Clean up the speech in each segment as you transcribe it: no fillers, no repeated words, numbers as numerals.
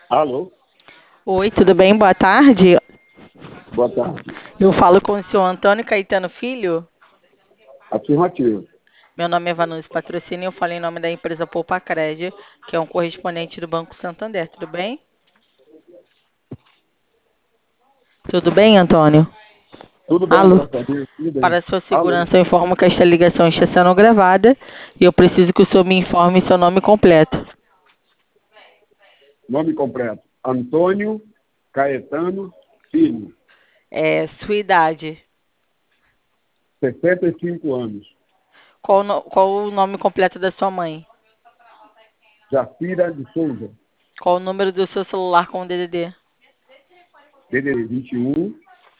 Alô? Oi, tudo bem? Boa tarde. Boa tarde. Eu falo com o senhor Antônio Caetano Filho. Afirmativo. Meu nome é Vanucci Patrocínio e eu falo em nome da empresa Poupa Cred, que é um correspondente do Banco Santander. Tudo bem? Tudo bem, Antônio? Tudo bem, Alô? graças a Deus. Tudo bem. Para sua Alô? segurança, eu informo que esta ligação está sendo gravada e eu preciso que o senhor me informe seu nome completo. Nome completo. Antônio Caetano Filho. Sua idade. 65 anos. Qual o nome completo da sua mãe? Jacira de Souza. Qual o número do seu celular com o DDD? DDD 21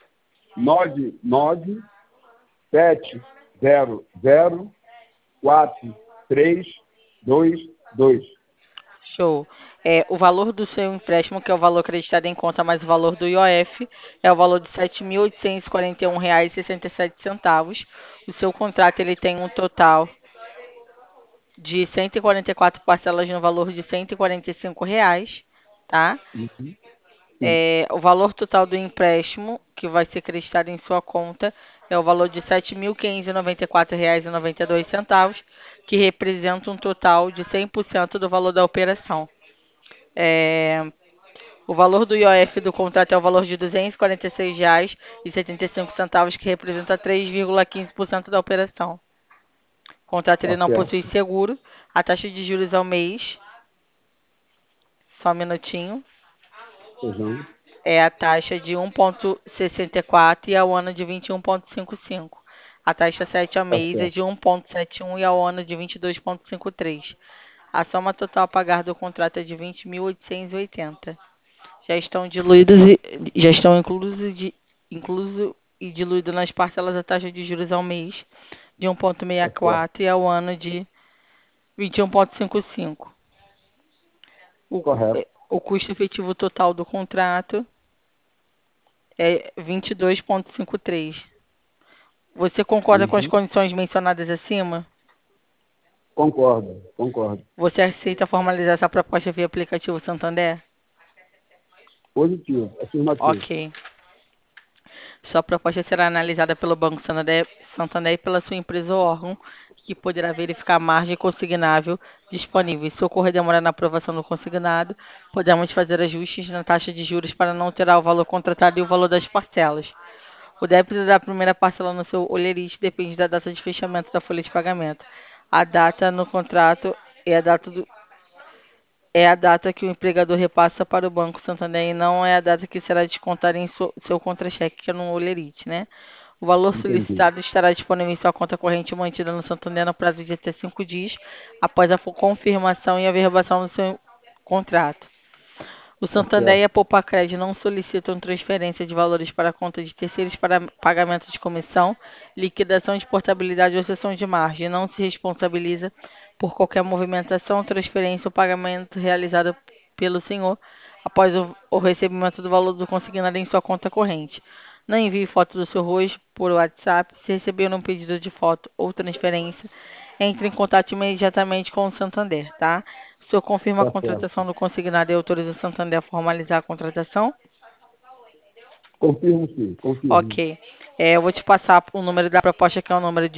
99 700 4322. Show. O valor do seu empréstimo, que é o valor acreditado em conta, mais o valor do IOF, é o valor de R$ 7.841,67. O seu contrato ele tem um total de 144 parcelas no valor de R$ 145, tá? Uhum. Sim. O valor total do empréstimo, que vai ser acreditado em sua conta, é o valor de R$ 7.594,92, que representa um total de 100% do valor da operação. É, O valor do IOF do contrato é o valor de R$ 246,75, que representa 3,15% da operação. O contrato ele Tá não possui certo. seguro. A taxa de juros ao mês, só um minutinho, Feijão. é a taxa de 1,64 e ao ano de 21,55. A taxa 7 ao Tá mês é certo. de 1,71 e ao ano de 22,53. A soma total a pagar do contrato é de 20.880. Já estão incluso e diluído nas parcelas a taxa de juros ao mês de Tá certo. 1,64 e ao ano de 21,55. O, cu- Correto. eh, o custo efetivo total do contrato é 22,53. Você concorda com as Uhum. condições mencionadas acima? Concordo. Concordo. Você aceita formalizar essa proposta via aplicativo Santander? Positivo. Afirmativo. Ok. Sua proposta será analisada pelo Banco Santander e pela sua empresa ou órgão, que poderá verificar a margem consignável disponível. Se ocorrer demora na aprovação do consignado, podemos fazer ajustes na taxa de juros para não alterar o valor contratado e o valor das parcelas. O débito da primeira parcela no seu olherite depende da data de fechamento da folha de pagamento. A data no contrato é a data que o empregador repassa para o Banco Santander e não é a data que será descontada em seu contra-cheque, que é no Olerite, né? O valor Entendi. solicitado estará disponível em sua conta corrente mantida no Santander no prazo de até 5 dias após a confirmação e averbação do seu contrato. O Tá Santander e certo. a Poupa-Cred não solicitam transferência de valores para a conta de terceiros para pagamento de comissão, liquidação de portabilidade ou cessão de margem. Não se responsabiliza por qualquer movimentação, transferência ou pagamento realizado pelo senhor após o recebimento do valor do consignado em sua conta corrente. Não envie foto do seu rosto por WhatsApp. Se receber um pedido de foto ou transferência, entre em contato imediatamente com o Santander, tá? O senhor confirma a Tá certo. contratação do consignado e autoriza o Santander a formalizar a contratação? Confirmo sim. Confirmo. Ok. Eu vou te passar o número da proposta, que é o número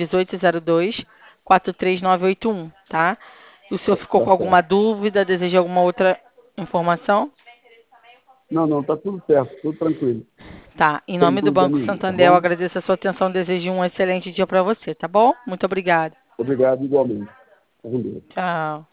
1802-43981, tá? O senhor ficou Tá com alguma certo. dúvida? Deseja alguma outra informação? Não, não, tá tudo certo, tudo tranquilo. Tá. Em Sem nome do dúvida Banco nenhuma, tá Santander, eu bom? agradeço a sua atenção e desejo um excelente dia para você, tá bom? Muito obrigada. Obrigado igualmente. Com Deus. Tchau.